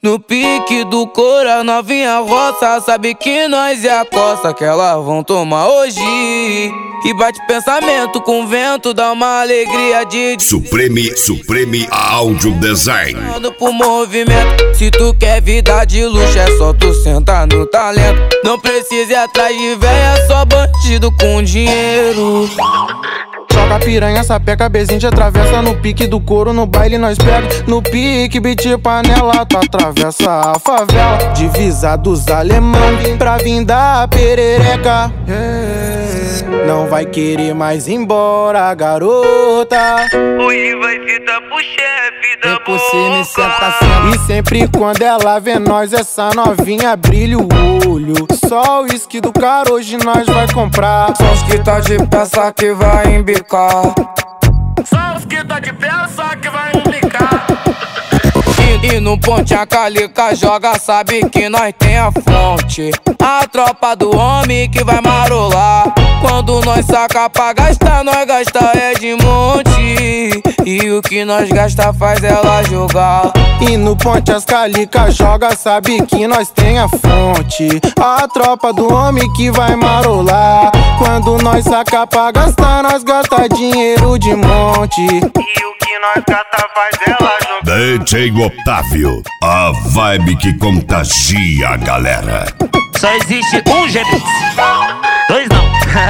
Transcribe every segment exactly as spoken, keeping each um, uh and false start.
No pique do couro, a novinha roça, sabe que nós é a coça que elas vão tomar hoje. E bate pensamento com vento, dá uma alegria de Supreme, Supreme Audio Design. Pro movimento, se tu quer vida de luxo, é só tu sentar no talento. Não precisa ir atrás de véia, só bandido com dinheiro. Joga piranha, sapeca, bezinho te atravessa. No pique do couro, no baile nós pega. No pique, beat panela, tu atravessa a favela. Divisa dos alemão, pra vir da perereca. Yeah. Não vai querer mais ir embora, garota. Hoje vai fita pro chefe da boca. Você me senta assim. E sempre quando ela vê nós, essa novinha brilha o olho. Só o uísque do cara, hoje nós vai comprar. Só os que tá de peça que vai embicar. Só os que tá de peça que vai embicar. E, e no ponte a calica joga, sabe que nós tem a fonte. A tropa do homem que vai marolar. Quando nós saca pra gastar, nós gasta é de monte. E o que nós gasta faz ela jogar. E no ponte as calica joga, sabe que nós tem a fonte. A tropa do homem que vai marolar. Quando nós saca pra gastar, nós gasta dinheiro de monte. E o que nós gasta faz ela jogar. D J Otávio, a vibe que contagia a galera. Só existe um G P X, dois não.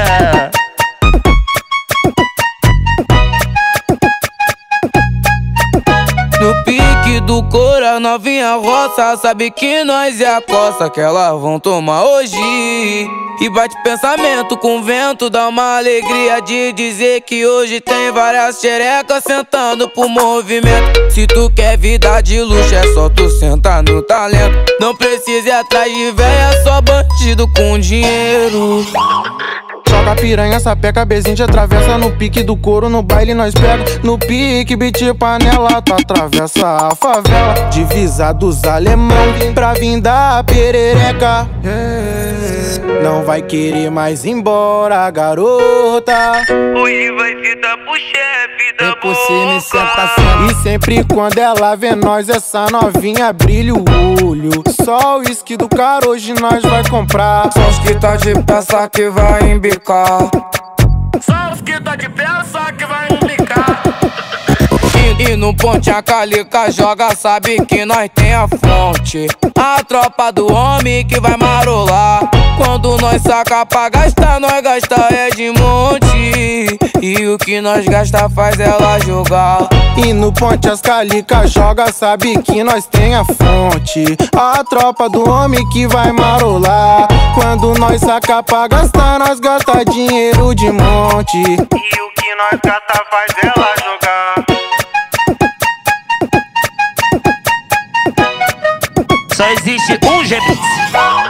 No pique do couro, a novinha roça, sabe que nós é a coça que elas vão tomar hoje. E bate pensamento com vento, dá uma alegria de dizer que hoje tem várias xerecas sentando pro movimento. Se tu quer vida de luxo, é só tu sentar no talento. Não precisa ir atrás de véia, só bandido com dinheiro. Joga piranha, sapeca, bezinho te atravessa. No pique do couro, no baile nós pega. No pique, beat panela, tu atravessa a favela. Divisa dos alemão, pra vir da perereca. Yeah. Não vai querer mais ir embora, garota. Hoje vai fita pro chefe da boca. Você me senta assim. E sempre quando ela vê nós, essa novinha brilha o olho. Só o uísque do cara, hoje nós vai comprar. Só os que tá de peça que vai embicar. Só os que tá de peça que vai embicar. E, e no ponte a calica joga, sabe que nós tem a fonte. A tropa do homem que vai marolar. Quando nós saca pra gastar, nós gasta é de monte. E o que nós gasta faz ela jogar. E no ponte as calica joga, sabe que nós tem a fonte. A tropa do homem que vai marolar. Quando nós saca pra gastar, nós gasta dinheiro de monte. E o que nós gasta faz ela jogar. Só existe um G P X,